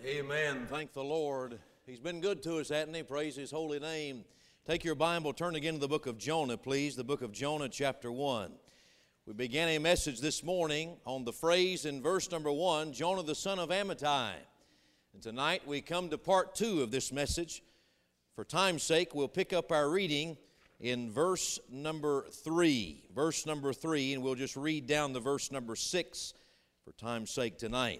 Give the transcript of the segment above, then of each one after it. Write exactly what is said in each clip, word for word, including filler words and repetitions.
Amen. Thank the Lord. He's been good to us, hasn't he? Praise His holy name. Take your Bible, turn again to the book of Jonah, please. The book of Jonah, chapter one. We began a message this morning on the phrase in verse number one, Jonah the son of Amittai. And tonight we come to part two of this message. For time's sake, we'll pick up our reading in verse number three. Verse number three, and we'll just read down to verse number six for time's sake tonight.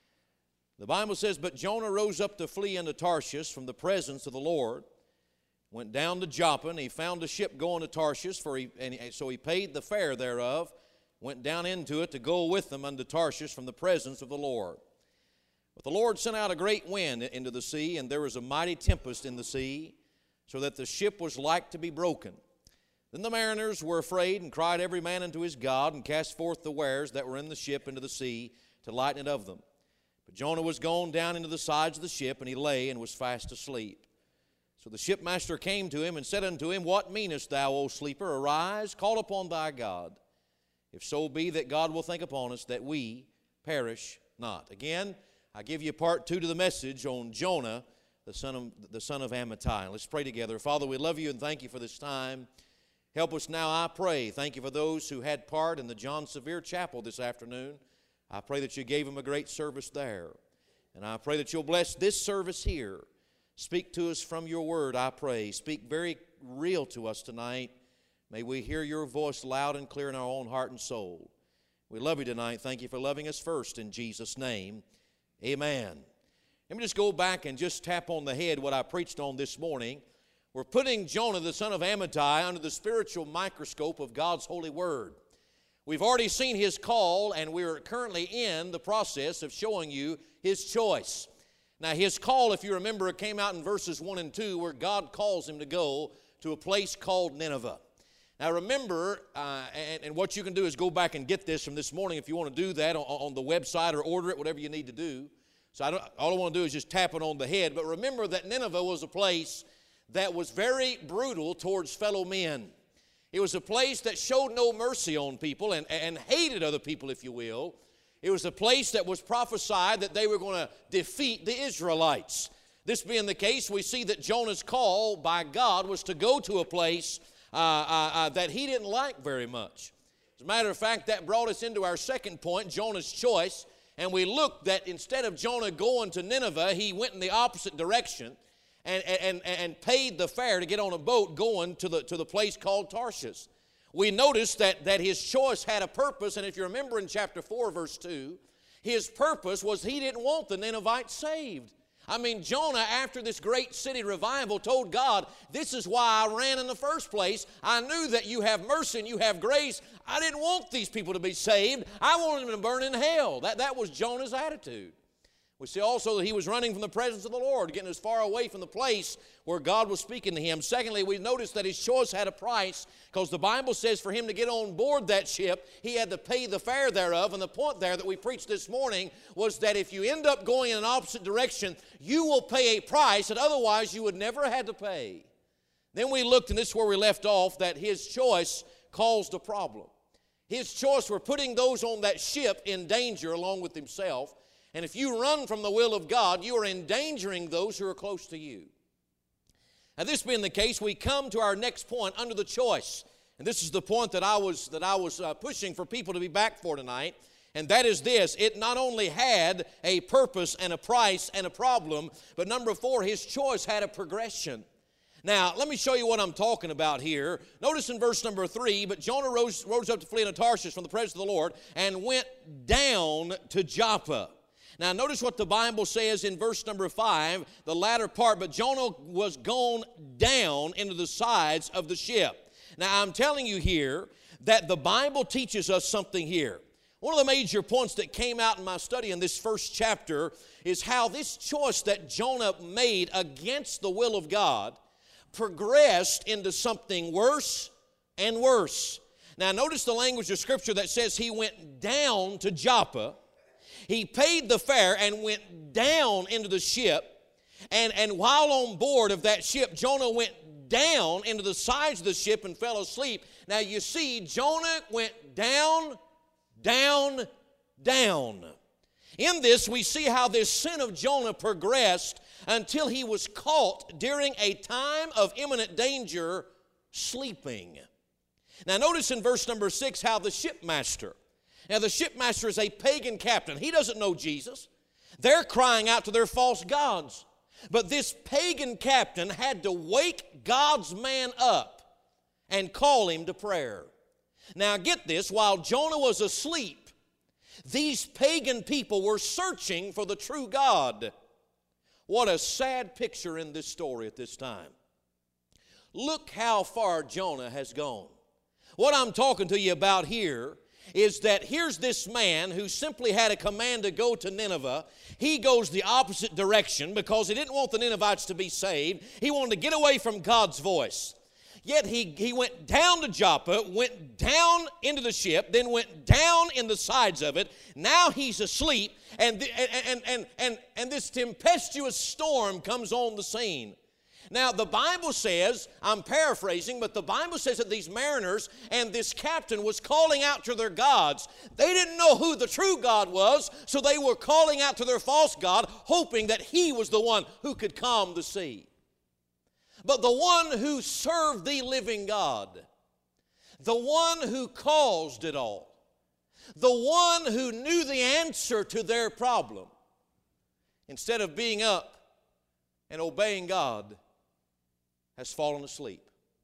The Bible says, But Jonah rose up to flee into Tarshish from the presence of the Lord, went down to Joppa, and he found a ship going to Tarshish, for he, and he, so he paid the fare thereof, went down into it to go with them unto Tarshish from the presence of the Lord. But the Lord sent out a great wind into the sea, and there was a mighty tempest in the sea, so that the ship was like to be broken. Then the mariners were afraid, and cried every man unto his God, and cast forth the wares that were in the ship into the sea, to lighten it of them. But Jonah was gone down into the sides of the ship, and he lay and was fast asleep. So the shipmaster came to him and said unto him, What meanest thou, O sleeper? Arise, call upon thy God, if so be that God will think upon us, that we perish not. Again, I give you part two to the message on Jonah, the son of, the son of Amittai. Let's pray together. Father, we love you and thank you for this time. Help us now, I pray. Thank you for those who had part in the John Sevier Chapel this afternoon. I pray that you gave them a great service there. And I pray that you'll bless this service here. Speak to us from your word, I pray. Speak very real to us tonight. May we hear your voice loud and clear in our own heart and soul. We love you tonight. Thank you for loving us first in Jesus' name. Amen. Let me just go back and just tap on the head what I preached on this morning. We're putting Jonah, the son of Amittai, under the spiritual microscope of God's holy word. We've already seen his call, and we're currently in the process of showing you his choice. Now, his call, if you remember, it came out in verses one and two, where God calls him to go to a place called Nineveh. Now, remember, uh, and, and what you can do is go back and get this from this morning if you want to do that on, on the website or order it, whatever you need to do. So I don't, all I want to do is just tap it on the head. But remember that Nineveh was a place that was very brutal towards fellow men. It was a place that showed no mercy on people and, and hated other people, if you will. It was a place that was prophesied that they were going to defeat the Israelites. This being the case, we see that Jonah's call by God was to go to a place uh, uh, uh, that he didn't like very much. As a matter of fact, that brought us into our second point, Jonah's choice. And we looked that instead of Jonah going to Nineveh, he went in the opposite direction. And, and, and paid the fare to get on a boat going to the, to the place called Tarshish. We noticed that, that his choice had a purpose, and if you remember in chapter four, verse two, his purpose was he didn't want the Ninevites saved. I mean, Jonah, after this great city revival, told God, this is why I ran in the first place. I knew that you have mercy and you have grace. I didn't want these people to be saved. I wanted them to burn in hell. That, that was Jonah's attitude. We see also that he was running from the presence of the Lord, getting as far away from the place where God was speaking to him. Secondly, we noticed that his choice had a price, because the Bible says for him to get on board that ship, he had to pay the fare thereof. And the point there that we preached this morning was that if you end up going in an opposite direction, you will pay a price that otherwise you would never have had to pay. Then we looked, and this is where we left off, that his choice caused a problem. His choice for putting those on that ship in danger along with himself. And if you run from the will of God, you are endangering those who are close to you. Now, this being the case, we come to our next point under the choice. And this is the point that I was, that I was uh, pushing for people to be back for tonight. And that is this. It not only had a purpose and a price and a problem, but number four, his choice had a progression. Now, let me show you what I'm talking about here. Notice in verse number three, But Jonah rose, rose up to flee into Tarshish from the presence of the Lord and went down to Joppa. Now, notice what the Bible says in verse number five, the latter part. But Jonah was gone down into the sides of the ship. Now, I'm telling you here that the Bible teaches us something here. One of the major points that came out in my study in this first chapter is how this choice that Jonah made against the will of God progressed into something worse and worse. Now, notice the language of Scripture that says he went down to Joppa. He paid the fare and went down into the ship. And, and while on board of that ship, Jonah went down into the sides of the ship and fell asleep. Now you see, Jonah went down, down, down. In this, we see how this sin of Jonah progressed until he was caught during a time of imminent danger, sleeping. Now notice in verse number six how the shipmaster, now the shipmaster is a pagan captain. He doesn't know Jesus. They're crying out to their false gods. But this pagan captain had to wake God's man up and call him to prayer. Now get this, while Jonah was asleep, these pagan people were searching for the true God. What a sad picture in this story at this time. Look how far Jonah has gone. What I'm talking to you about here is that here's this man who simply had a command to go to Nineveh. He goes the opposite direction because he didn't want the Ninevites to be saved. He wanted to get away from God's voice. Yet he, he went down to Joppa, went down into the ship, then went down in the sides of it. Now he's asleep, and, the, and, and, and, and, and this tempestuous storm comes on the scene. Now, the Bible says, I'm paraphrasing, but the Bible says that these mariners and this captain was calling out to their gods. They didn't know who the true God was, so they were calling out to their false god, hoping that he was the one who could calm the sea. But the one who served the living God, the one who caused it all, the one who knew the answer to their problem, instead of being up and obeying God, has fallen asleep.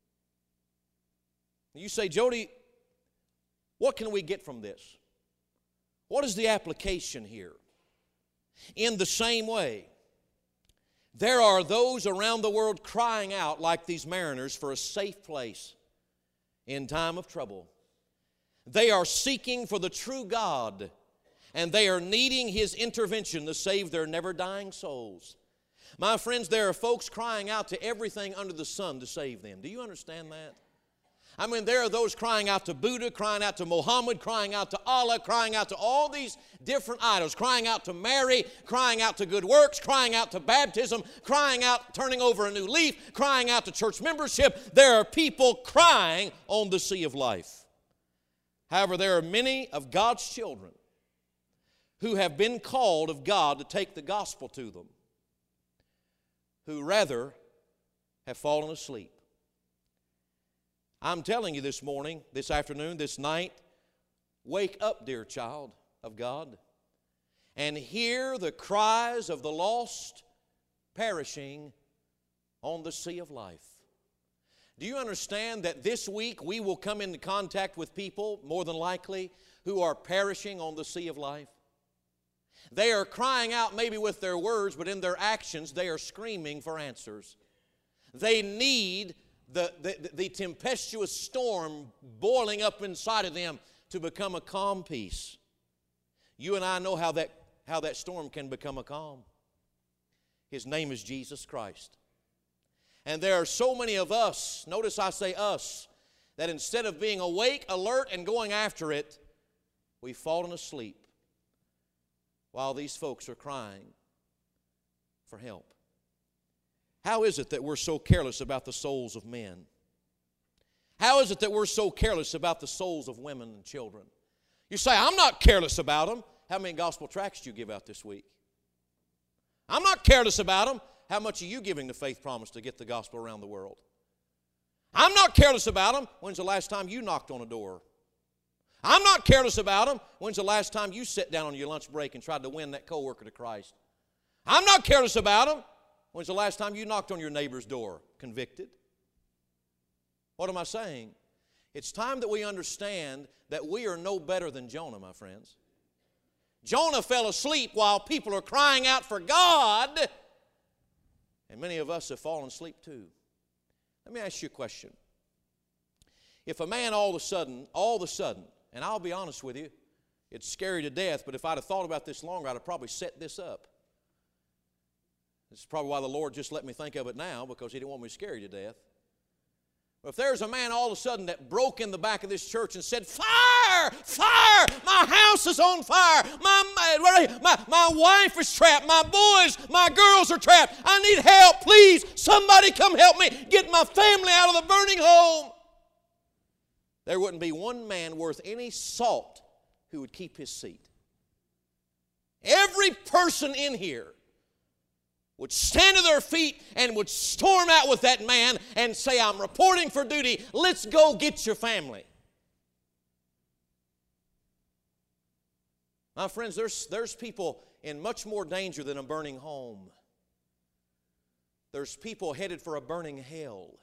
You say, Jody, what can we get from this? What is the application here? In the same way, there are those around the world crying out like these mariners for a safe place in time of trouble. They are seeking for the true God, and they are needing His intervention to save their never-dying souls. My friends, there are folks crying out to everything under the sun to save them. Do you understand that? I mean, there are those crying out to Buddha, crying out to Muhammad, crying out to Allah, crying out to all these different idols, crying out to Mary, crying out to good works, crying out to baptism, crying out turning over a new leaf, crying out to church membership. There are people crying on the sea of life. However, there are many of God's children who have been called of God to take the gospel to them, who rather have fallen asleep. I'm telling you this morning, this afternoon, this night, wake up, dear child of God, and hear the cries of the lost perishing on the sea of life. Do you understand that this week we will come into contact with people, more than likely, who are perishing on the sea of life? They are crying out maybe with their words, but in their actions they are screaming for answers. They need the, the, the tempestuous storm boiling up inside of them to become a calm peace. You and I know how that, how that storm can become a calm. His name is Jesus Christ. And there are so many of us, notice I say us, that instead of being awake, alert, and going after it, we've fallen asleep while these folks are crying for help. How is it that we're so careless about the souls of men? How is it that we're so careless about the souls of women and children? You say, I'm not careless about them. How many gospel tracts do you give out this week? I'm not careless about them. How much are you giving to Faith Promise to get the gospel around the world? I'm not careless about them. When's the last time you knocked on a door? I'm not careless about them. When's the last time you sat down on your lunch break and tried to win that coworker to Christ? I'm not careless about them. When's the last time you knocked on your neighbor's door, convicted? What am I saying? It's time that we understand that we are no better than Jonah, my friends. Jonah fell asleep while people are crying out for God, and many of us have fallen asleep too. Let me ask you a question. If a man all of a sudden, all of a sudden, and I'll be honest with you, it's scary to death, but if I'd have thought about this longer, I'd have probably set this up. This is probably why the Lord just let me think of it now, because He didn't want me to scare you to death. But if there's a man all of a sudden that broke in the back of this church and said, fire, fire, my house is on fire, my, my, my, my wife is trapped, my boys, my girls are trapped, I need help, please, somebody come help me, get my family out of the burning home. There wouldn't be one man worth any salt who would keep his seat. every person in here would stand to their feet and would storm out with that man and say, I'm reporting for duty, let's go get your family. My friends, there's, there's people in much more danger than a burning home. There's people headed for a burning hell.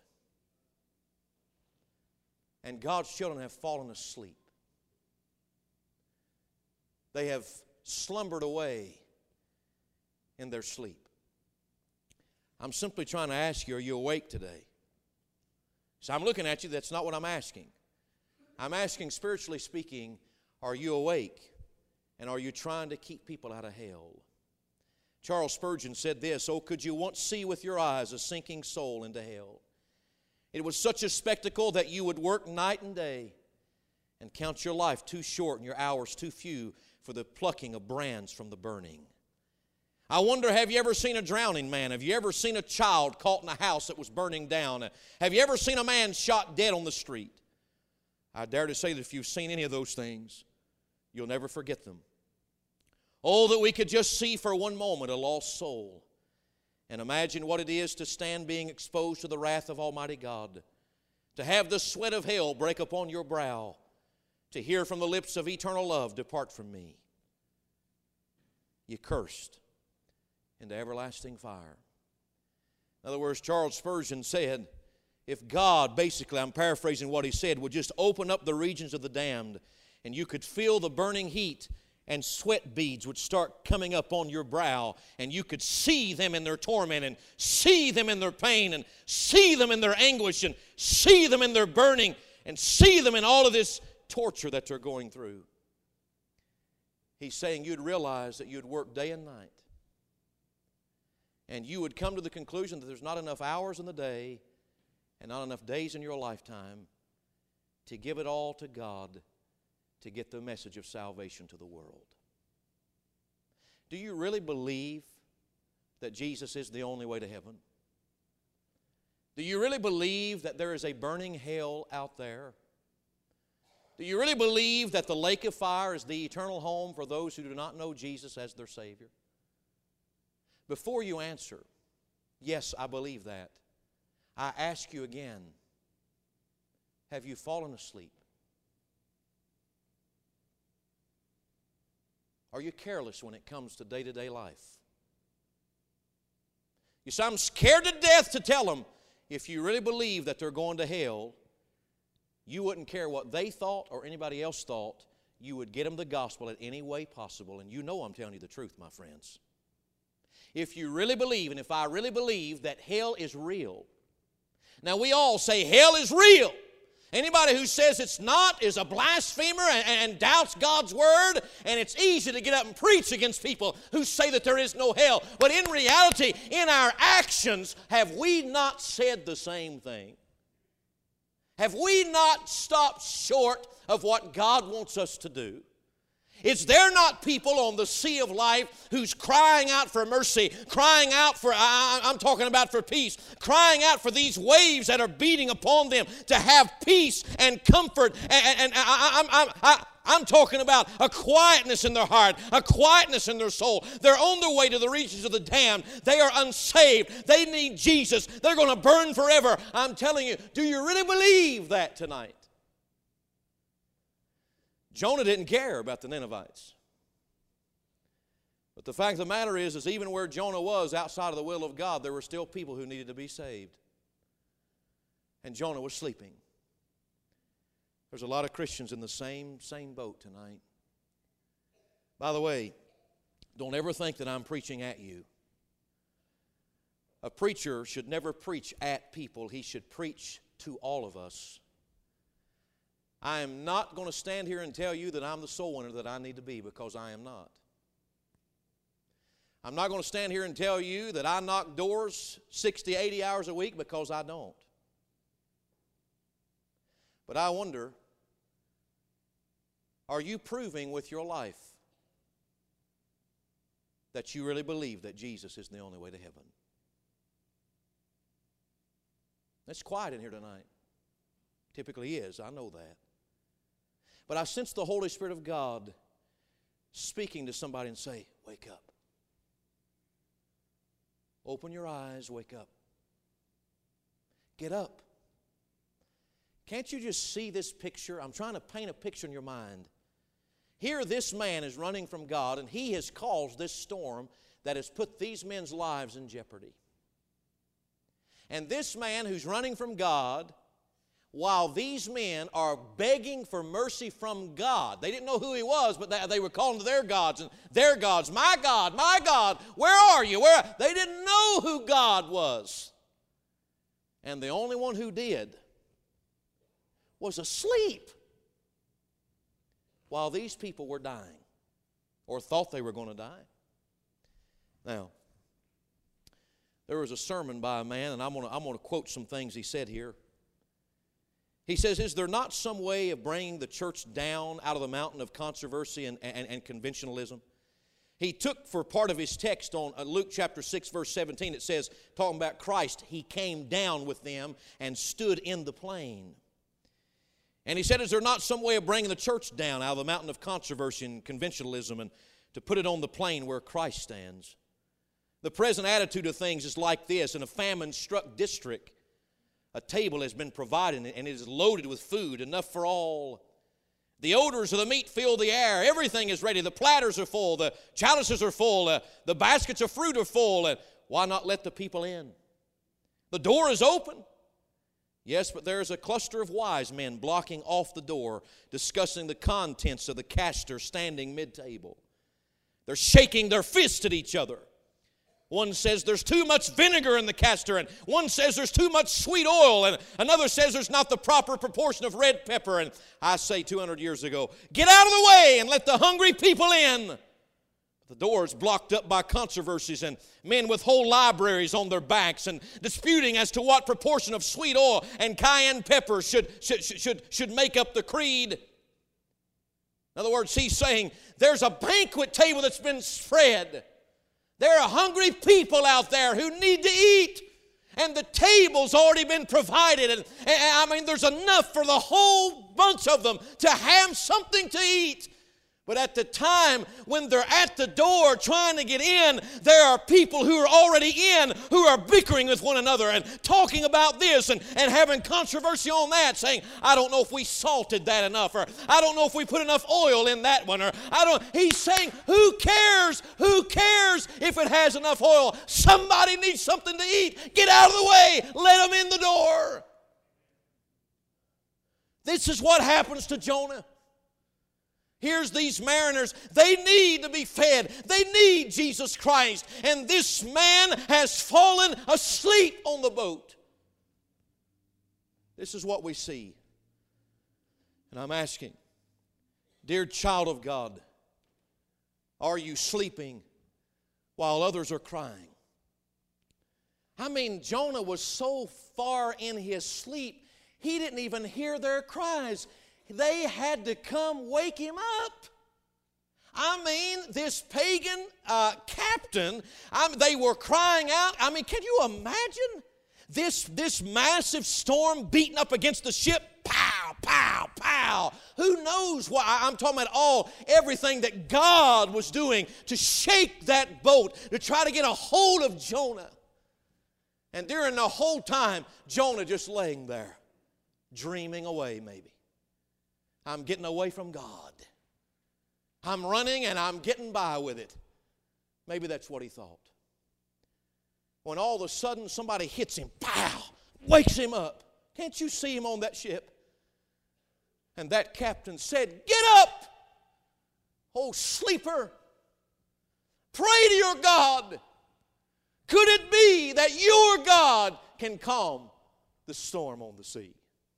And God's children have fallen asleep. They have slumbered away in their sleep. I'm simply trying to ask you, are you awake today? So I'm looking at you, that's not what I'm asking. I'm asking, spiritually speaking, are you awake? And are you trying to keep people out of hell? Charles Spurgeon said this, oh, could you once see with your eyes a sinking soul into hell? It was such a spectacle that you would work night and day and count your life too short and your hours too few for the plucking of brands from the burning. I wonder, have you ever seen a drowning man? Have you ever seen a child caught in a house that was burning down? Have you ever seen a man shot dead on the street? I dare to say that if you've seen any of those things, you'll never forget them. Oh, that we could just see for one moment a lost soul and imagine what it is to stand being exposed to the wrath of Almighty God, to have the sweat of hell break upon your brow, to hear from the lips of eternal love, depart from me. You cursed into everlasting fire. In other words, Charles Spurgeon said, if God, basically, I'm paraphrasing what he said, would just open up the regions of the damned and you could feel the burning heat and sweat beads would start coming up on your brow and you could see them in their torment and see them in their pain and see them in their anguish and see them in their burning and see them in all of this torture that they're going through. He's saying you'd realize that you'd work day and night and you would come to the conclusion that there's not enough hours in the day and not enough days in your lifetime to give it all to God to get the message of salvation to the world. Do you really believe that Jesus is the only way to heaven? Do you really believe that there is a burning hell out there? Do you really believe that the lake of fire is the eternal home for those who do not know Jesus as their Savior? Before you answer, yes, I believe that, I ask you again, have you fallen asleep? Are you careless when it comes to day-to-day life? You say, I'm scared to death to tell them, if you really believe that they're going to hell, you wouldn't care what they thought or anybody else thought. You would get them the gospel in any way possible. And you know I'm telling you the truth, my friends. If you really believe, and if I really believe that hell is real. Now we all say hell is real. Anybody who says it's not is a blasphemer and, and doubts God's word, and it's easy to get up and preach against people who say that there is no hell. But in reality, in our actions, have we not said the same thing? Have we not stopped short of what God wants us to do? Is there not people on the sea of life who's crying out for mercy, crying out for, I, I'm talking about for peace, crying out for these waves that are beating upon them to have peace and comfort? And, and I, I, I, I, I'm talking about a quietness in their heart, a quietness in their soul. They're on their way to the regions of the damned. They are unsaved. They need Jesus. They're going to burn forever. I'm telling you, do you really believe that tonight? Jonah didn't care about the Ninevites. But the fact of the matter is, is even where Jonah was outside of the will of God, there were still people who needed to be saved. And Jonah was sleeping. There's a lot of Christians in the same, same boat tonight. By the way, don't ever think that I'm preaching at you. A preacher should never preach at people. He should preach to all of us. I am not going to stand here and tell you that I'm the soul winner that I need to be, because I am not. I'm not going to stand here and tell you that I knock doors sixty, eighty hours a week, because I don't. But I wonder, are you proving with your life that you really believe that Jesus is the only way to heaven? It's quiet in here tonight. Typically is, I know that. But I sense the Holy Spirit of God speaking to somebody and say, wake up. Open your eyes, wake up. Get up. Can't you just see this picture? I'm trying to paint a picture in your mind. Here this man is running from God, and he has caused this storm that has put these men's lives in jeopardy. And this man who's running from God, while these men are begging for mercy from God, they didn't know who he was, but they, they were calling to their gods, and their gods, my God, my God, where are you? Where? They didn't know who God was. And the only one who did was asleep while these people were dying, or thought they were going to die. Now, there was a sermon by a man, and I'm going to, I'm going to quote some things he said here. He says, is there not some way of bringing the church down out of the mountain of controversy and, and, and conventionalism? He took for part of his text on Luke chapter six, verse seventeen, it says, talking about Christ, he came down with them and stood in the plain. And he said, is there not some way of bringing the church down out of the mountain of controversy and conventionalism and to put it on the plain where Christ stands? The present attitude of things is like this. In a famine-struck district, a table has been provided and it is loaded with food, enough for all. The odors of the meat fill the air. Everything is ready. The platters are full. The chalices are full. Uh, the baskets of fruit are full. And why not let the people in? The door is open. Yes, but there is a cluster of wise men blocking off the door, discussing the contents of the caster standing mid-table. They're shaking their fists at each other. One says there's too much vinegar in the caster, and one says there's too much sweet oil, and another says there's not the proper proportion of red pepper. And I say two hundred years ago, get out of the way and let the hungry people in. The door is blocked up by controversies and men with whole libraries on their backs and disputing as to what proportion of sweet oil and cayenne pepper should, should, should, should make up the creed. In other words, he's saying there's a banquet table that's been spread. There are hungry people out there who need to eat. And the table's already been provided. And, and I mean, there's enough for the whole bunch of them to have something to eat. But at the time when they're at the door trying to get in, there are people who are already in who are bickering with one another and talking about this and, and having controversy on that, saying, I don't know if we salted that enough, or I don't know if we put enough oil in that one, or I don't. He's saying, who cares? Who cares if it has enough oil? Somebody needs something to eat. Get out of the way. Let them in the door. This is what happens to Jonah. Here's these mariners. They need to be fed. They need Jesus Christ. And this man has fallen asleep on the boat. This is what we see. And I'm asking, dear child of God, are you sleeping while others are crying? I mean, Jonah was so far in his sleep, he didn't even hear their cries. They had to come wake him up. I mean, this pagan uh, captain, I mean, they were crying out. I mean, can you imagine this, this massive storm beating up against the ship? Pow, pow, pow. Who knows what? I'm talking about all, everything that God was doing to shake that boat, to try to get a hold of Jonah. And during the whole time, Jonah just laying there, dreaming away maybe. I'm getting away from God. I'm running and I'm getting by with it. Maybe that's what he thought. When all of a sudden somebody hits him, pow, wakes him up. Can't you see him on that ship? And that captain said, get up, oh sleeper. Pray to your God. Could it be that your God can calm the storm on the sea?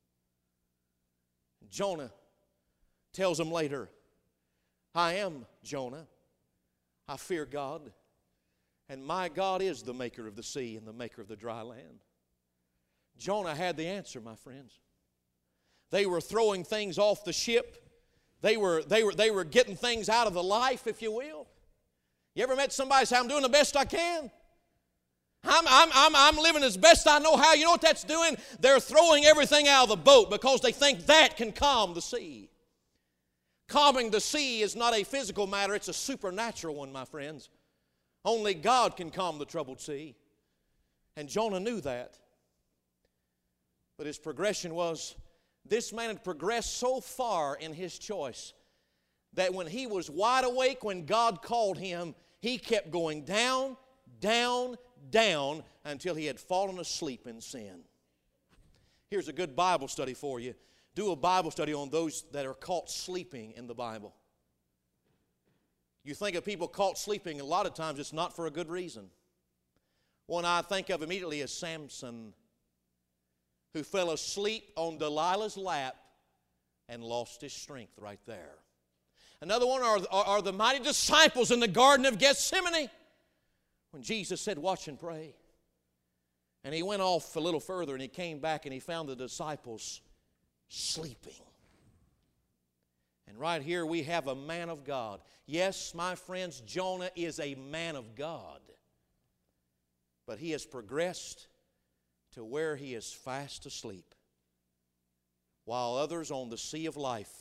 Jonah tells him later, I am Jonah. I fear God. And my God is the maker of the sea and the maker of the dry land. Jonah had the answer, my friends. They were throwing things off the ship. They were, they were, they were getting things out of the life, if you will. You ever met somebody say, I'm doing the best I can? I'm, I'm, I'm, I'm living as best I know how. You know what that's doing? They're throwing everything out of the boat because they think that can calm the sea. Calming the sea is not a physical matter, it's a supernatural one, my friends. Only God can calm the troubled sea. And Jonah knew that. But his progression was, this man had progressed so far in his choice that when he was wide awake, when God called him, he kept going down, down, down until he had fallen asleep in sin. Here's a good Bible study for you. Do a Bible study on those that are caught sleeping in the Bible. You think of people caught sleeping, a lot of times it's not for a good reason. One I think of immediately is Samson, who fell asleep on Delilah's lap and lost his strength right there. Another one are, are, are the mighty disciples in the Garden of Gethsemane, when Jesus said, watch and pray. And he went off a little further and he came back and he found the disciples sleeping. And right here we have a man of God. Yes, my friends, Jonah is a man of God. But he has progressed to where he is fast asleep, while others on the sea of life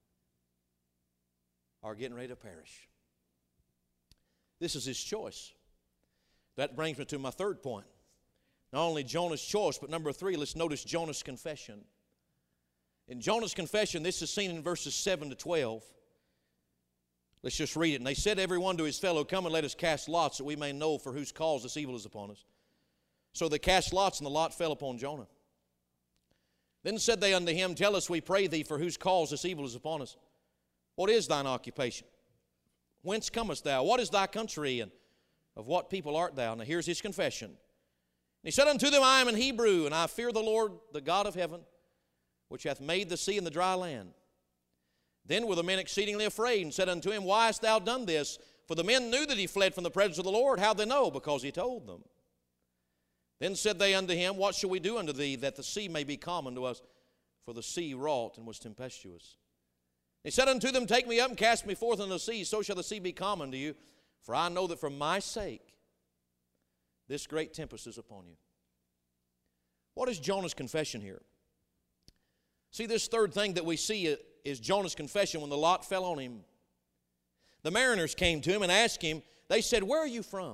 are getting ready to perish. This is his choice. That brings me to my third point. Not only Jonah's choice, but number three, let's notice Jonah's confession. In Jonah's confession, this is seen in verses seven to twelve. Let's just read it. And they said everyone to his fellow, come and let us cast lots that we may know for whose cause this evil is upon us. So they cast lots, and the lot fell upon Jonah. Then said they unto him, tell us, we pray thee, for whose cause this evil is upon us. What is thine occupation? Whence comest thou? What is thy country? And of what people art thou? Now here's his confession. And he said unto them, I am an Hebrew, and I fear the Lord, the God of heaven, which hath made the sea and the dry land. Then were the men exceedingly afraid, and said unto him, why hast thou done this? For the men knew that he fled from the presence of the Lord. How they know? Because he told them. Then said they unto him, what shall we do unto thee, that the sea may be calm unto us? For the sea wrought and was tempestuous. He said unto them, take me up and cast me forth into the sea, so shall the sea be calm unto you. For I know that for my sake this great tempest is upon you. What is Jonah's confession here? See, this third thing that we see is Jonah's confession when the lot fell on him. The mariners came to him and asked him, they said, where are you from?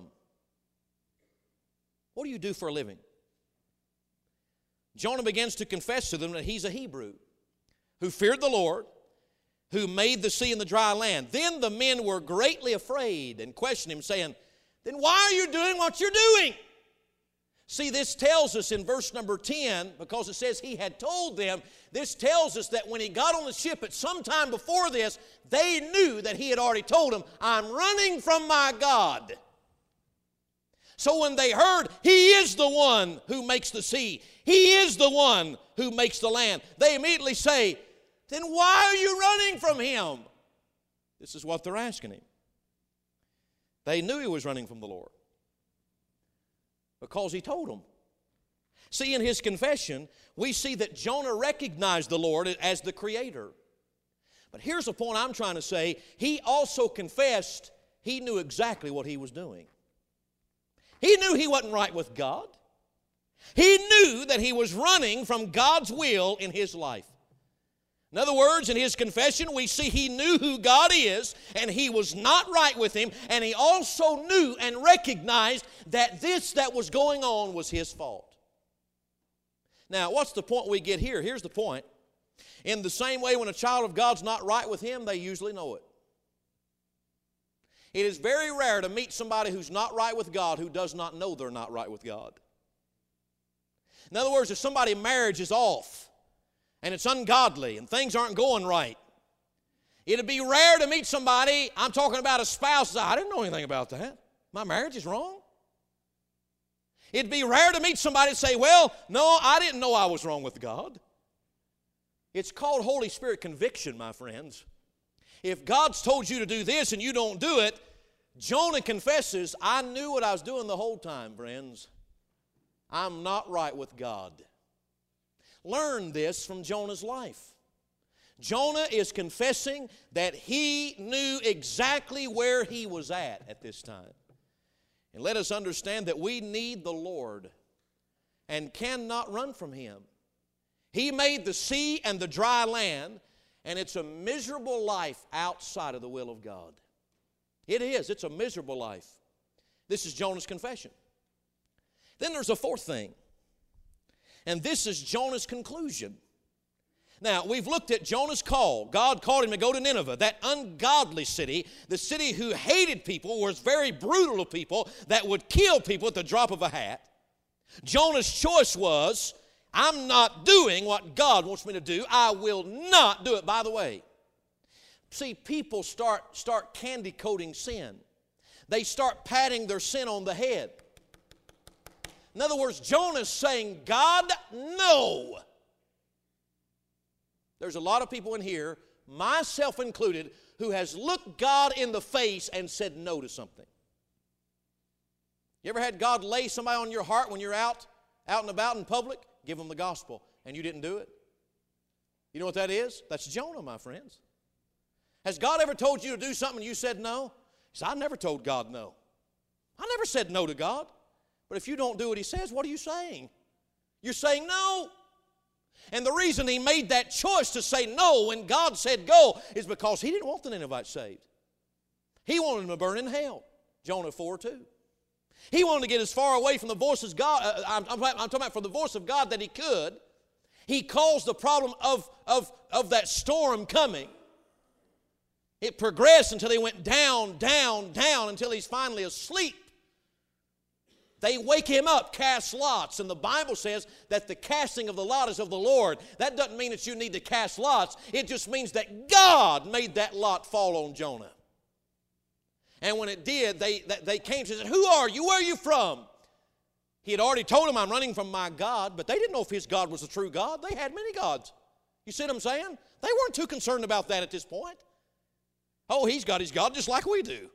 What do you do for a living? Jonah begins to confess to them that he's a Hebrew who feared the Lord, who made the sea and the dry land. Then the men were greatly afraid and questioned him, saying, then why are you doing what you're doing? See, this tells us in verse number ten, because it says he had told them, this tells us that when he got on the ship at some time before this, they knew that he had already told them, I'm running from my God. So when they heard, he is the one who makes the sea, he is the one who makes the land, they immediately say, then why are you running from him? This is what they're asking him. They knew he was running from the Lord because he told them. See, in his confession, we see that Jonah recognized the Lord as the Creator. But here's the point I'm trying to say. He also confessed he knew exactly what he was doing. He knew he wasn't right with God. He knew that he was running from God's will in his life. In other words, in his confession, we see he knew who God is, and he was not right with him, and he also knew and recognized that this that was going on was his fault. Now, what's the point we get here? Here's the point. In the same way, when a child of God's not right with him, they usually know it. It is very rare to meet somebody who's not right with God who does not know they're not right with God. In other words, if somebody's marriage is off and it's ungodly and things aren't going right, it'd be rare to meet somebody, I'm talking about a spouse, I didn't know anything about that. My marriage is wrong. It'd be rare to meet somebody and say, well, no, I didn't know I was wrong with God. It's called Holy Spirit conviction, my friends. If God's told you to do this and you don't do it, Jonah confesses, I knew what I was doing the whole time, friends. I'm not right with God. Learn this from Jonah's life. Jonah is confessing that he knew exactly where he was at at this time. And let us understand that we need the Lord and cannot run from Him. He made the sea and the dry land, And it's a miserable life outside of the will of God. It is. It's a miserable life. This is Jonah's confession. Then there's a fourth thing. And this is Jonah's conclusion. Now, we've looked at Jonah's call. God called him to go to Nineveh, that ungodly city, the city who hated people, was very brutal to people, that would kill people at the drop of a hat. Jonah's choice was, I'm not doing what God wants me to do. I will not do it. By the way, see, people start, start candy coating sin. They start patting their sin on the head. In other words, Jonah's saying, God, no. There's a lot of people in here, myself included, who has looked God in the face and said no to something. You ever had God lay somebody on your heart when you're out, out and about in public? Give them the gospel, and you didn't do it? You know what that is? That's Jonah, my friends. Has God ever told you to do something and you said no? He said, I never told God no. I never said no to God. But if you don't do what He says, what are you saying? You're saying no. And the reason he made that choice to say no when God said go is because he didn't want the Ninevites saved. He wanted them to burn in hell. Jonah four two. He wanted to get as far away from the voice of God, uh, I'm, I'm, I'm talking about from the voice of God that he could. He caused the problem of, of, of that storm coming. It progressed until he went down, down, down until he's finally asleep. They wake him up, cast lots, and the Bible says that the casting of the lot is of the Lord. That doesn't mean that you need to cast lots. It just means that God made that lot fall on Jonah. And when it did, they, they came to him and said, who are you? Where are you from? He had already told them, I'm running from my God, but they didn't know if his God was the true God. They had many gods. You see what I'm saying? They weren't too concerned about that at this point. Oh, he's got his God just like we do.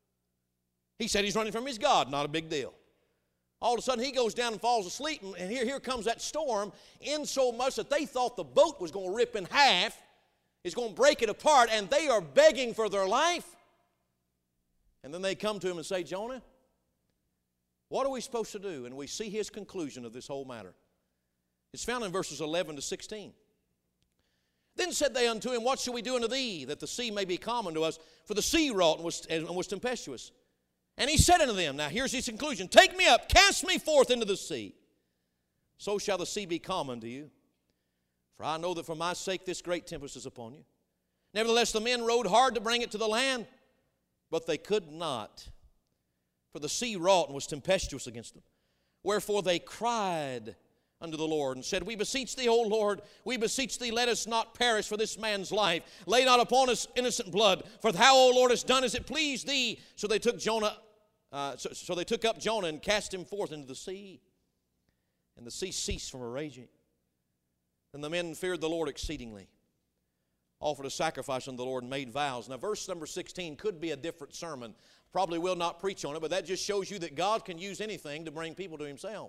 He said he's running from his God, not a big deal. All of a sudden, he goes down and falls asleep, and here, here comes that storm, in so much that they thought the boat was going to rip in half, is going to break it apart, and they are begging for their life. And then they come to him and say, Jonah, what are we supposed to do? And we see his conclusion of this whole matter. It's found in verses eleven to sixteen. Then said they unto him, what shall we do unto thee, that the sea may be calm unto us? For the sea wrought and was, and was tempestuous. And he said unto them, now here's his conclusion, take me up, cast me forth into the sea. So shall the sea be calm unto you. For I know that for my sake this great tempest is upon you. Nevertheless the men rowed hard to bring it to the land, but they could not. For the sea wrought and was tempestuous against them. Wherefore they cried unto the Lord and said, we beseech thee, O Lord, we beseech thee, let us not perish for this man's life. Lay not upon us innocent blood, for thou, O Lord, hast done as it pleased thee. So they took Jonah, uh, so, so they took up Jonah and cast him forth into the sea. And the sea ceased from her raging. Then the men feared the Lord exceedingly, offered a sacrifice unto the Lord, and made vows. Now verse number sixteen could be a different sermon. Probably will not preach on it, but that just shows you that God can use anything to bring people to himself.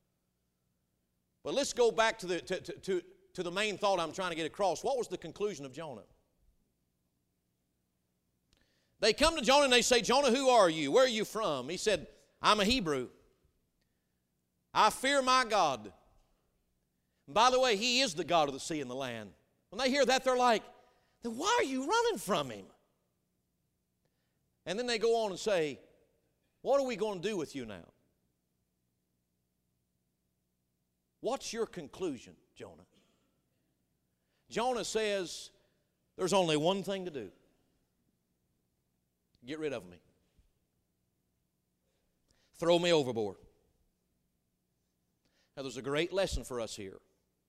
But let's go back to the, to, to, to, to the main thought I'm trying to get across. What was the conclusion of Jonah? They come to Jonah and they say, Jonah, who are you? Where are you from? He said, I'm a Hebrew. I fear my God. And by the way, he is the God of the sea and the land. When they hear that, they're like, then why are you running from him? And then they go on and say, what are we going to do with you now? What's your conclusion, Jonah? Jonah says, there's only one thing to do. Get rid of me. Throw me overboard. Now, there's a great lesson for us here.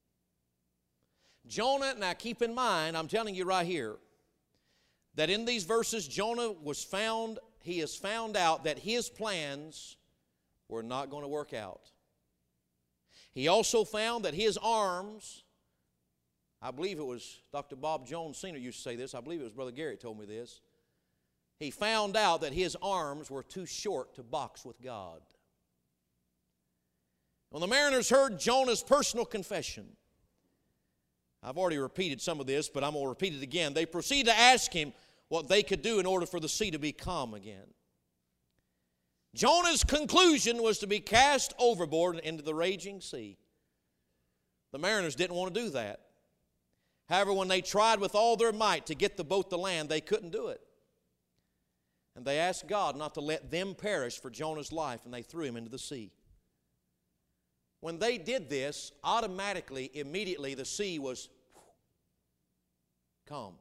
Jonah, now keep in mind, I'm telling you right here, that in these verses, Jonah was found, he has found out that his plans were not going to work out. He also found that his arms, I believe it was Doctor Bob Jones Senior used to say this, I believe it was Brother Garrett told me this. He found out that his arms were too short to box with God. When the mariners heard Jonah's personal confession, I've already repeated some of this, but I'm going to repeat it again. They proceeded to ask him what they could do in order for the sea to be calm again. Jonah's conclusion was to be cast overboard into the raging sea. The mariners didn't want to do that. However, when they tried with all their might to get the boat to land, they couldn't do it. And they asked God not to let them perish for Jonah's life, and they threw him into the sea. When they did this, automatically, immediately, the sea was calm.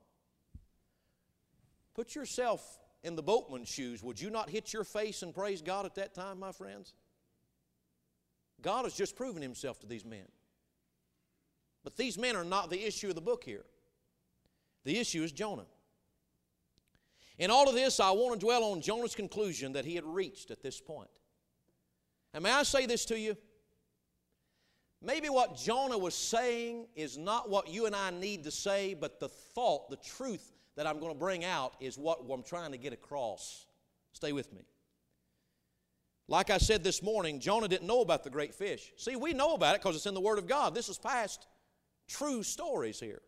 Put yourself in the boatman's shoes. Would you not hit your face and praise God at that time, my friends? God has just proven himself to these men. But these men are not the issue of the book here. The issue is Jonah. In all of this, I want to dwell on Jonah's conclusion that he had reached at this point. And may I say this to you? Maybe what Jonah was saying is not what you and I need to say, but the thought, the truth that I'm going to bring out is what I'm trying to get across. Stay with me. Like I said this morning, Jonah didn't know about the great fish. See, we know about it because it's in the Word of God. This is past true stories here.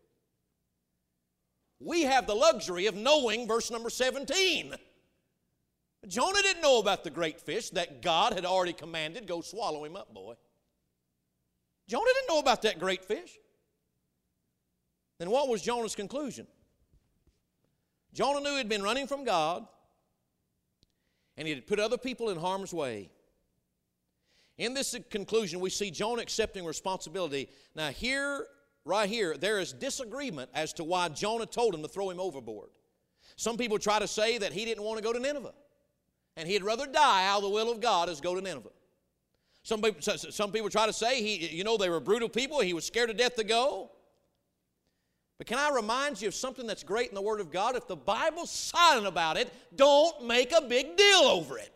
We have the luxury of knowing verse number seventeen. Jonah didn't know about the great fish that God had already commanded, go swallow him up, boy. Jonah didn't know about that great fish. Then what was Jonah's conclusion? Jonah knew he'd been running from God, and he had put other people in harm's way. In this conclusion, we see Jonah accepting responsibility. Now here, right here, there is disagreement as to why Jonah told him to throw him overboard. Some people try to say that he didn't want to go to Nineveh, and he'd rather die out of the will of God as go to Nineveh. Some people, some people try to say, he, you know, they were brutal people. He was scared to death to go. But can I remind you of something that's great in the Word of God? If the Bible's silent about it, don't make a big deal over it.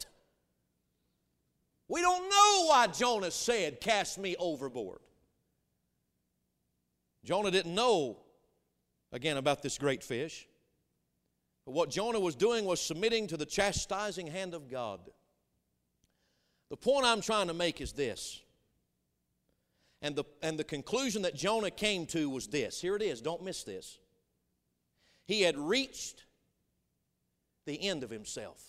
We don't know why Jonah said, cast me overboard. Jonah didn't know, again, about this great fish. But what Jonah was doing was submitting to the chastising hand of God. The point I'm trying to make is this. And the, and the conclusion that Jonah came to was this. Here it is. Don't miss this. He had reached the end of himself.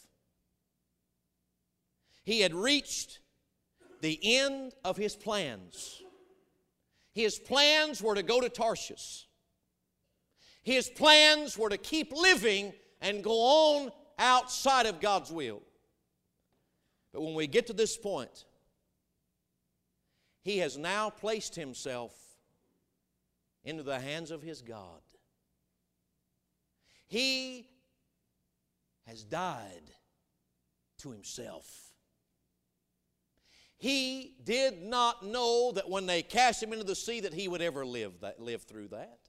He had reached the end of his plans. His plans were to go to Tarshish. His plans were to keep living and go on outside of God's will. But when we get to this point, he has now placed himself into the hands of his God. He has died to himself. He did not know that when they cast him into the sea that he would ever live, that, live through that.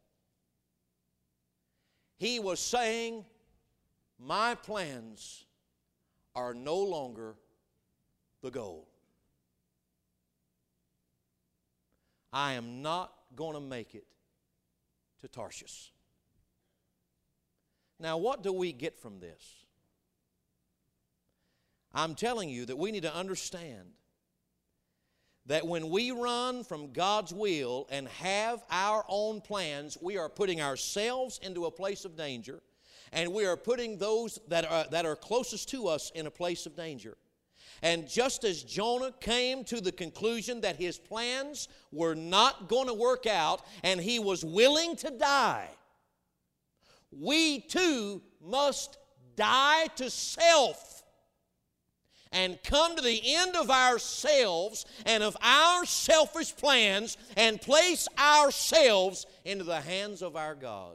He was saying, my plans are no longer the goal. I am not going to make it to Tarshish. Now, what do we get from this? I'm telling you that we need to understand that when we run from God's will and have our own plans, we are putting ourselves into a place of danger, and we are putting those that are, that are closest to us in a place of danger. And just as Jonah came to the conclusion that his plans were not going to work out and he was willing to die, we too must die to self and come to the end of ourselves and of our selfish plans and place ourselves into the hands of our God.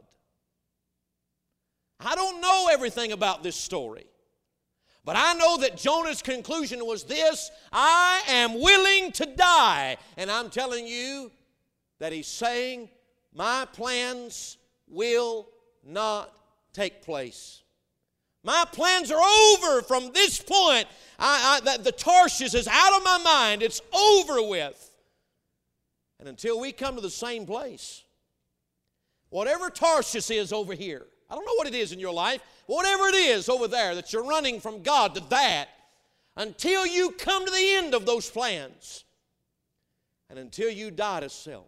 I don't know everything about this story. But I know that Jonah's conclusion was this: I am willing to die. And I'm telling you that he's saying, my plans will not take place. My plans are over from this point. I, I, the, the Tarshish is out of my mind. It's over with. And until we come to the same place, whatever Tarshish is over here, I don't know what it is in your life, whatever it is over there that you're running from God to that, until you come to the end of those plans, and until you die to self,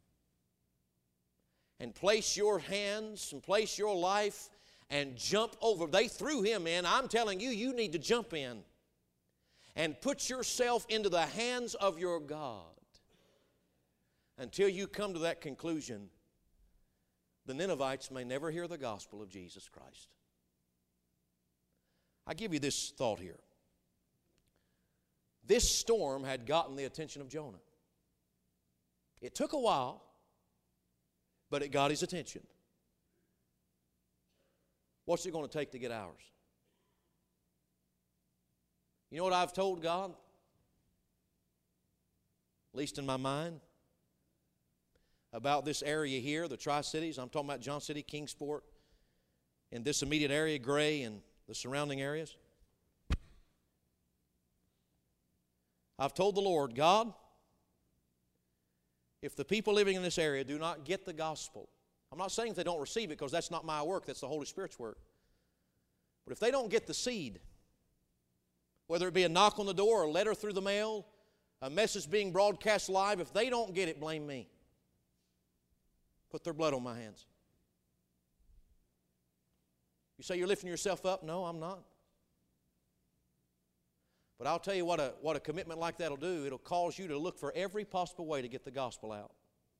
and place your hands and place your life and jump over. They threw him in. I'm telling you, you need to jump in and put yourself into the hands of your God until you come to that conclusion the Ninevites may never hear the gospel of Jesus Christ. I give you this thought here. This storm had gotten the attention of Jonah. It took a while, but it got his attention. What's it going to take to get ours? You know what I've told God? At least in my mind, about this area here, the Tri-Cities. I'm talking about John City, Kingsport, in this immediate area, Gray, and the surrounding areas. I've told the Lord, God, if the people living in this area do not get the gospel, I'm not saying if they don't receive it, because that's not my work, that's the Holy Spirit's work. But if they don't get the seed, whether it be a knock on the door, a letter through the mail, a message being broadcast live, if they don't get it, blame me. Put their blood on my hands. You say you're lifting yourself up? No, I'm not. But I'll tell you what a, what a commitment like that will do. It'll cause you to look for every possible way to get the gospel out.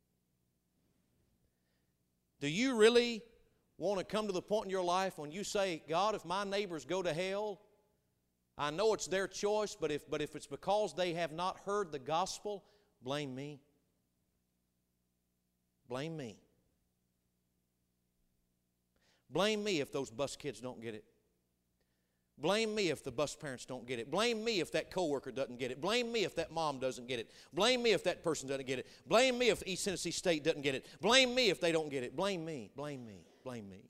Do you really want to come to the point in your life when you say, God, if my neighbors go to hell, I know it's their choice, but if, but if it's because they have not heard the gospel, blame me. Blame me. Blame me if those bus kids don't get it. Blame me if the bus parents don't get it. Blame me if that coworker doesn't get it. Blame me if that mom doesn't get it. Blame me if that person doesn't get it. Blame me if East Tennessee State doesn't get it. Blame me if they don't get it. Blame me, blame me, blame me.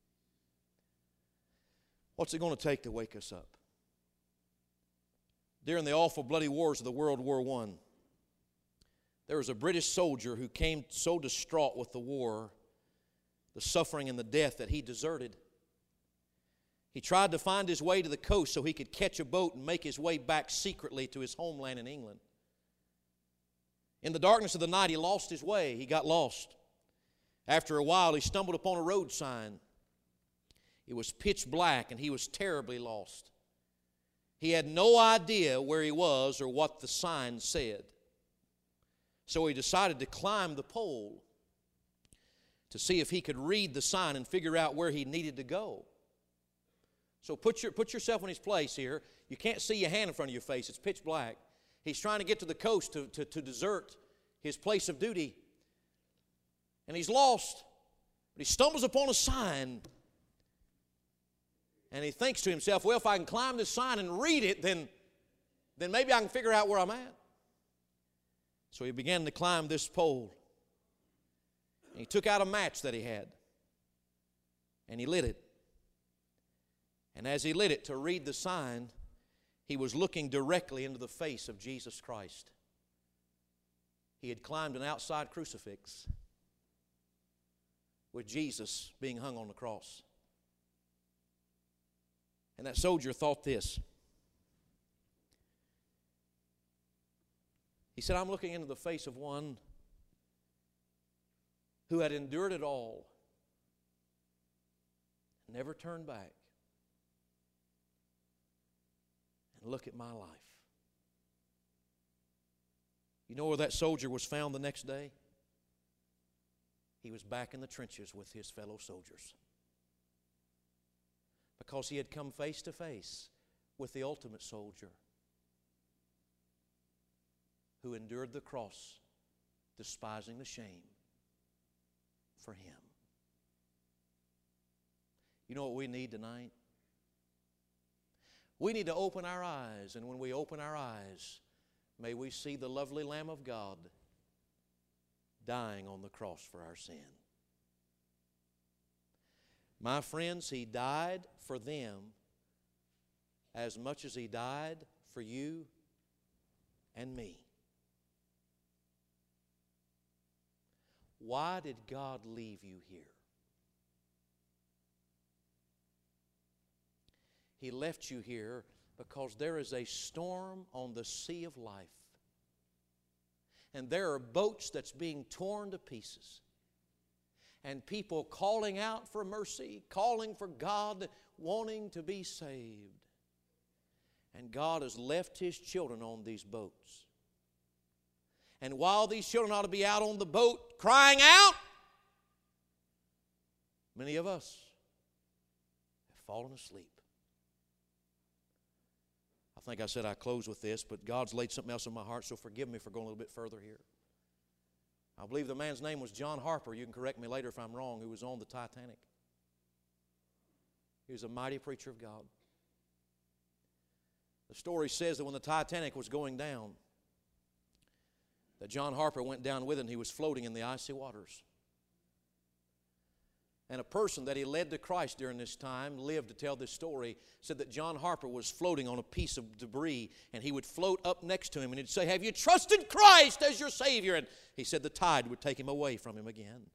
What's it going to take to wake us up? During the awful bloody wars of the World War One, there was a British soldier who came so distraught with the war, the suffering and the death, that he deserted. He tried to find his way to the coast so he could catch a boat and make his way back secretly to his homeland in England. In the darkness of the night, he lost his way. He got lost. After a while, he stumbled upon a road sign. It was pitch black, and he was terribly lost. He had no idea where he was or what the sign said. So he decided to climb the pole to see if he could read the sign and figure out where he needed to go. So put, your, put yourself in his place here. You can't see your hand in front of your face. It's pitch black. He's trying to get to the coast to, to, to desert his place of duty. And he's lost. But he stumbles upon a sign. And he thinks to himself, well, if I can climb this sign and read it, then, then maybe I can figure out where I'm at. So he began to climb this pole. And he took out a match that he had. And he lit it. And as he lit it to read the sign, he was looking directly into the face of Jesus Christ. He had climbed an outside crucifix with Jesus being hung on the cross. And that soldier thought this. He said, I'm looking into the face of one who had endured it all, never turned back. And look at my life. You know where that soldier was found the next day? He was back in the trenches with his fellow soldiers. Because he had come face to face with the ultimate soldier who endured the cross, despising the shame for him. You know what we need tonight? We need to open our eyes, and when we open our eyes, may we see the lovely Lamb of God dying on the cross for our sin. My friends, He died for them as much as He died for you and me. Why did God leave you here? He left you here because there is a storm on the sea of life. And there are boats that's being torn to pieces. And people calling out for mercy, calling for God, wanting to be saved. And God has left His children on these boats. And while these children ought to be out on the boat crying out, Many of us have fallen asleep. I think I said I close with this, but God's laid something else in my heart, so forgive me for going a little bit further here. I believe the man's name was John Harper. You can correct me later if I'm wrong, who was on the Titanic. He was a mighty preacher of God. The story says that when the Titanic was going down, that John Harper went down with it and he was floating in the icy waters. And a person that he led to Christ during this time lived to tell this story, said that John Harper was floating on a piece of debris and he would float up next to him and he'd say, "Have you trusted Christ as your Savior?" And he said the tide would take him away from him again.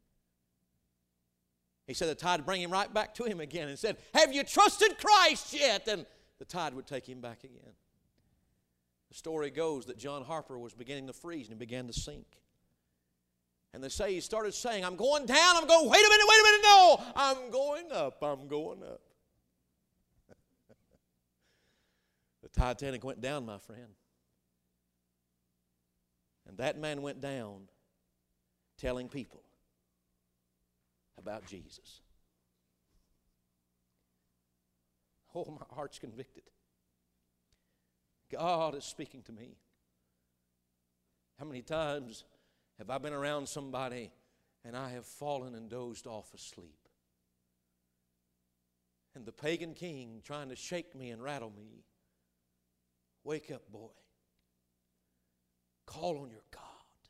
He said the tide would bring him right back to him again and said, "Have you trusted Christ yet?" And the tide would take him back again. The story goes that John Harper was beginning to freeze and he began to sink. And they say he started saying, "I'm going down, I'm going, wait a minute, wait a minute, no, I'm going up, I'm going up." The Titanic went down, my friend. And that man went down telling people about Jesus. Oh, my heart's convicted. God is speaking to me. How many times have I been around somebody and I have fallen and dozed off asleep? And the pagan king trying to shake me and rattle me. Wake up, boy. Call on your God.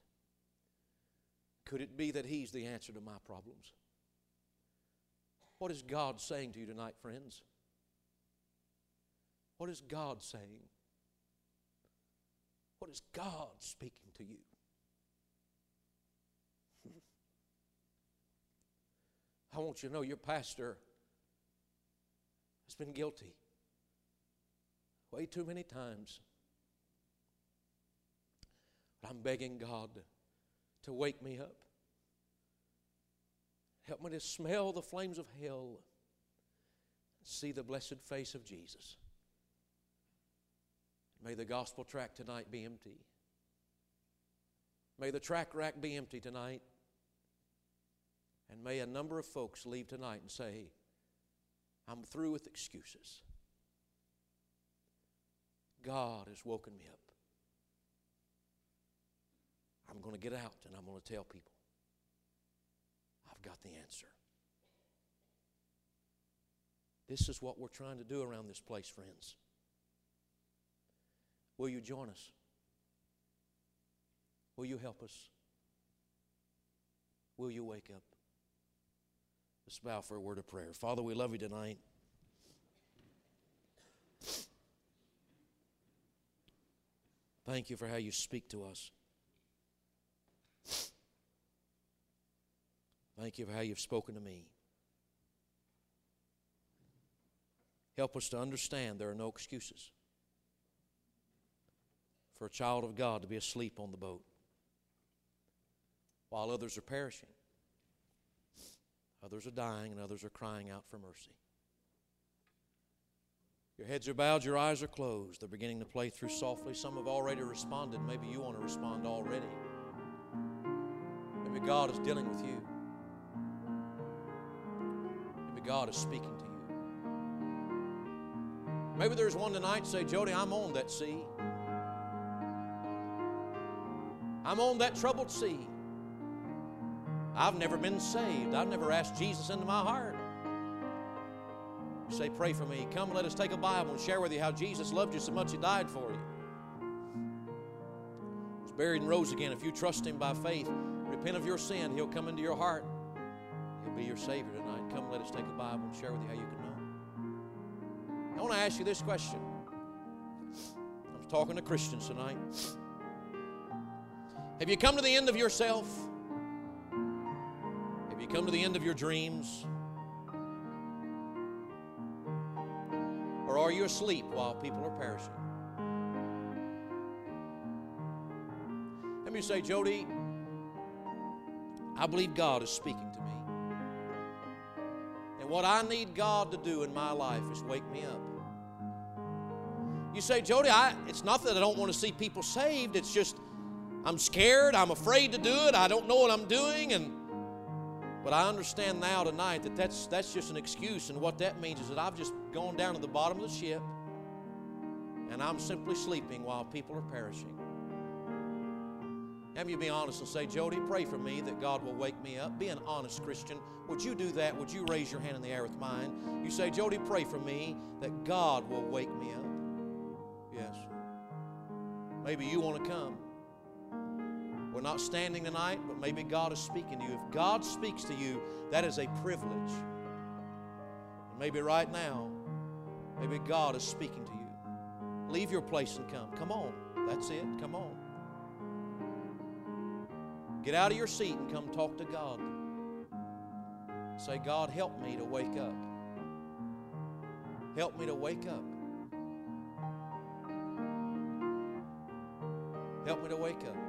Could it be that He's the answer to my problems? What is God saying to you tonight, friends? What is God saying? What is God speaking to you? I want you to know your pastor has been guilty way too many times. But I'm begging God to wake me up. Help me to smell the flames of hell and see the blessed face of Jesus. May the gospel tract tonight be empty. May the tract rack be empty tonight. And may a number of folks leave tonight and say, "I'm through with excuses. God has woken me up. I'm going to get out and I'm going to tell people I've got the answer." This is what we're trying to do around this place, friends. Will you join us? Will you help us? Will you wake up? Let's bow for a word of prayer. Father, we love you tonight. Thank you for how you speak to us. Thank you for how you've spoken to me. Help us to understand there are no excuses for a child of God to be asleep on the boat while others are perishing. Others are dying and others are crying out for mercy. Your heads are bowed, your eyes are closed. They're beginning to play through softly. Some have already responded. Maybe you want to respond already. Maybe God is dealing with you. Maybe God is speaking to you. Maybe there's one tonight say, "Jody, I'm on that sea. I'm on that troubled sea. I've never been saved. I've never asked Jesus into my heart." You say, "Pray for me." Come, let us take a Bible and share with you how Jesus loved you so much He died for you. He was buried and rose again. If you trust Him by faith, repent of your sin, He'll come into your heart. He'll be your Savior tonight. Come, let us take a Bible and share with you how you can know. I want to ask you this question. I'm talking to Christians tonight. Have you come to the end of yourself? Have you come to the end of your dreams? Or are you asleep while people are perishing? Let me say, "Jody, I believe God is speaking to me. And what I need God to do in my life is wake me up." You say, "Jody, I, it's not that I don't want to see people saved. It's just I'm scared. I'm afraid to do it. I don't know what I'm doing." And But I understand now tonight that that's, that's just an excuse, and what that means is that I've just gone down to the bottom of the ship and I'm simply sleeping while people are perishing. Have you be honest and say, Jody, pray for me that God will wake me up. Be an honest Christian. Would you do that? Would you raise your hand in the air with mine? You say, Jody, pray for me that God will wake me up. Yes. Maybe you want to come. We're not standing tonight, but maybe God is speaking to you. If God speaks to you, that is a privilege. And maybe right now, maybe God is speaking to you. Leave your place and come. Come on. That's it. Come on. Get out of your seat and come talk to God. Say, God, help me to wake up. Help me to wake up. Help me to wake up.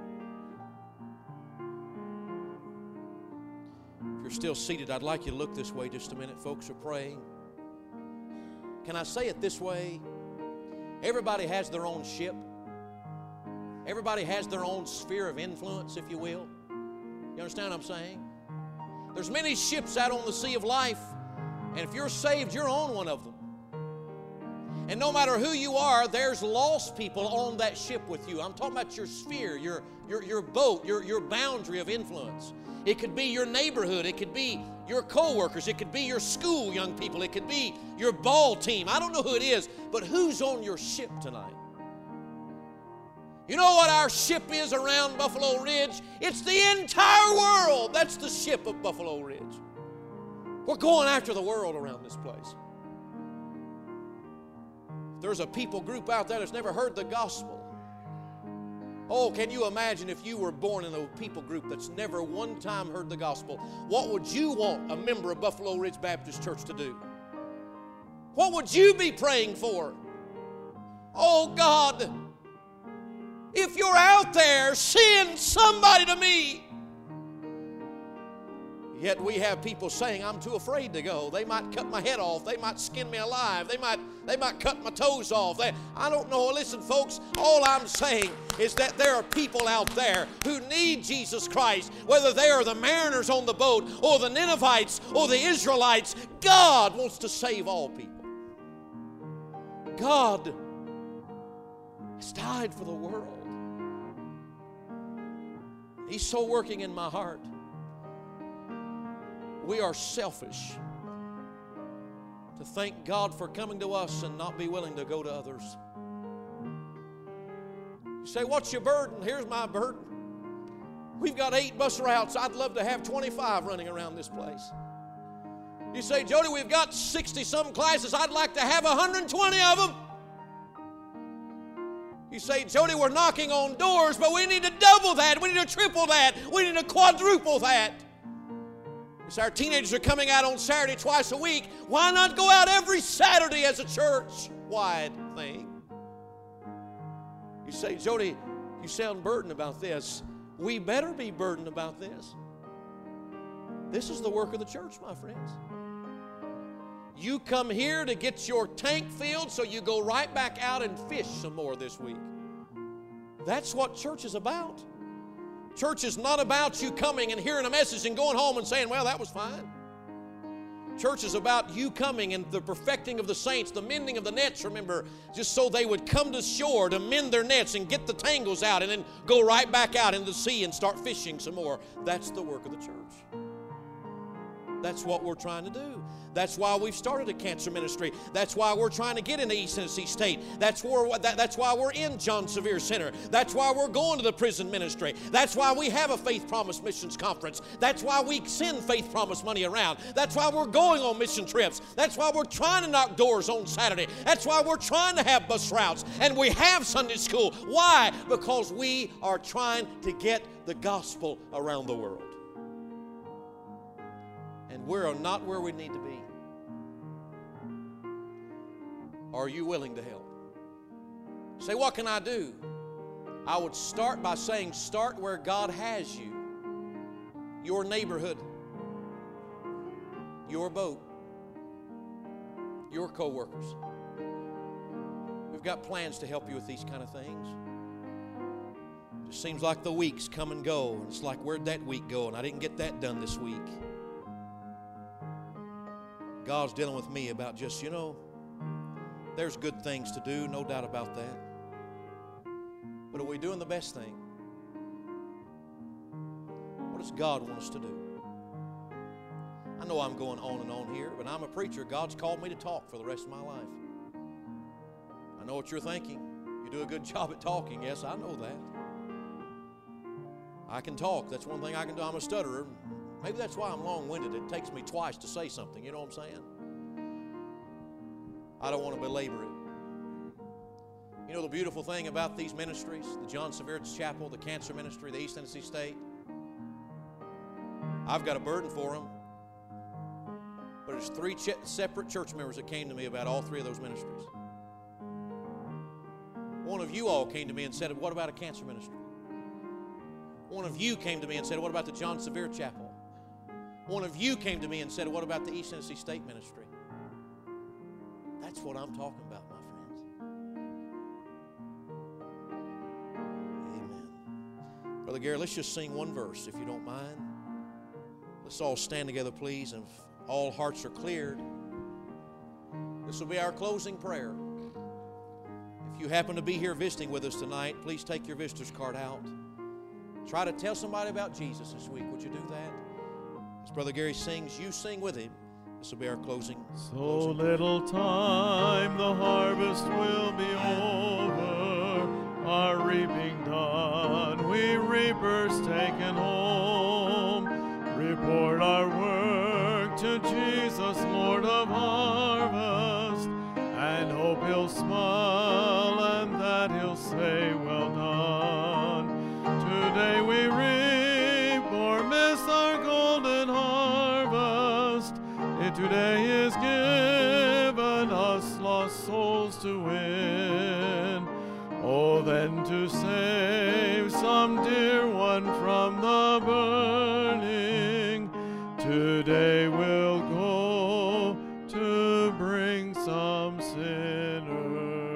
If you're still seated, I'd like you to look this way just a minute. Folks are praying. Can I say it this way? Everybody has their own ship. Everybody has their own sphere of influence, if you will. You understand what I'm saying? There's many ships out on the sea of life, and if you're saved, you're on one of them. And no matter who you are, there's lost people on that ship with you. I'm talking about your sphere, your, your, your boat, your, your boundary of influence. It could be your neighborhood. It could be your co-workers. It could be your school young people. It could be your ball team. I don't know who it is, but who's on your ship tonight? You know what our ship is around Buffalo Ridge? It's the entire world. That's the ship of Buffalo Ridge. We're going after the world around this place. There's a people group out there that's never heard the gospel. Oh, can you imagine if you were born in a people group that's never one time heard the gospel? What would you want a member of Buffalo Ridge Baptist Church to do? What would you be praying for? Oh, God, if you're out there, send somebody to me. Yet we have people saying, I'm too afraid to go. They might cut my head off. They might skin me alive. They might, they might cut my toes off. They, I don't know. Listen, folks, all I'm saying is that there are people out there who need Jesus Christ, whether they are the mariners on the boat or the Ninevites or the Israelites. God wants to save all people. God has died for the world. He's so working in my heart. We are selfish to thank God for coming to us and not be willing to go to others. You say, what's your burden? Here's my burden. We've got eight bus routes. I'd love to have twenty-five running around this place. You say, Jody, we've got sixty-some classes. I'd like to have one hundred twenty of them. You say, Jody, we're knocking on doors, but we need to double that. We need to triple that. We need to quadruple that. So our teenagers are coming out on Saturday twice a week. Why not go out every Saturday as a church-wide thing? You say, Jody, you sound burdened about this. We better be burdened about this. This is the work of the church, my friends. You come here to get your tank filled so you go right back out and fish some more this week. That's what church is about. Church is not about you coming and hearing a message and going home and saying, well, that was fine. Church is about you coming and the perfecting of the saints, the mending of the nets, remember, just so they would come to shore to mend their nets and get the tangles out and then go right back out in the sea and start fishing some more. That's the work of the church. That's what we're trying to do. That's why we've started a cancer ministry. That's why we're trying to get into East Tennessee State. That's, where, that, that's why we're in John Sevier Center. That's why we're going to the prison ministry. That's why we have a Faith Promise Missions Conference. That's why we send Faith Promise money around. That's why we're going on mission trips. That's why we're trying to knock doors on Saturday. That's why we're trying to have bus routes. And we have Sunday school. Why? Because we are trying to get the gospel around the world. And we're not where we need to be. Are you willing to help? Say, what can I do? I would start by saying, start where God has you. Your neighborhood. Your boat. Your co-workers. We've got plans to help you with these kind of things. It just seems like the weeks come and go. And it's like, where'd that week go? And I didn't get that done this week. God's dealing with me about just, you know, there's good things to do, no doubt about that. But are we doing the best thing? What does God want us to do? I know I'm going on and on here, but I'm a preacher. God's called me to talk for the rest of my life. I know what you're thinking. You do a good job at talking. Yes, I know that. I can talk. That's one thing I can do. I'm a stutterer. Maybe that's why I'm long-winded. It takes me twice to say something. You know what I'm saying? I don't want to belabor it. You know the beautiful thing about these ministries, the John Severe's Chapel, the Cancer Ministry, the East Tennessee State? I've got a burden for them. But there's three ch- separate church members that came to me about all three of those ministries. One of you all came to me and said, what about a cancer ministry? One of you came to me and said, what about the John Severe Chapel? One of you came to me and said, what about the East Tennessee State Ministry? That's what I'm talking about, my friends. Amen. Brother Gary, let's just sing one verse, if you don't mind. Let's all stand together, please, and if all hearts are cleared, this will be our closing prayer. If you happen to be here visiting with us tonight, please take your visitor's card out. Try to tell somebody about Jesus this week. Would you do that? As Brother Gary sings, you sing with him. This will be our closing. So closing little time the harvest will be over, our reaping done, we reapers taken home. Report our work to Jesus, Lord of harvest, and hope he'll smile and that he'll say, well done. Today we reap or miss our golden harvest. It today is given us lost souls to win. Oh, then to save some dear one from the burning, today we'll go to bring some sinners.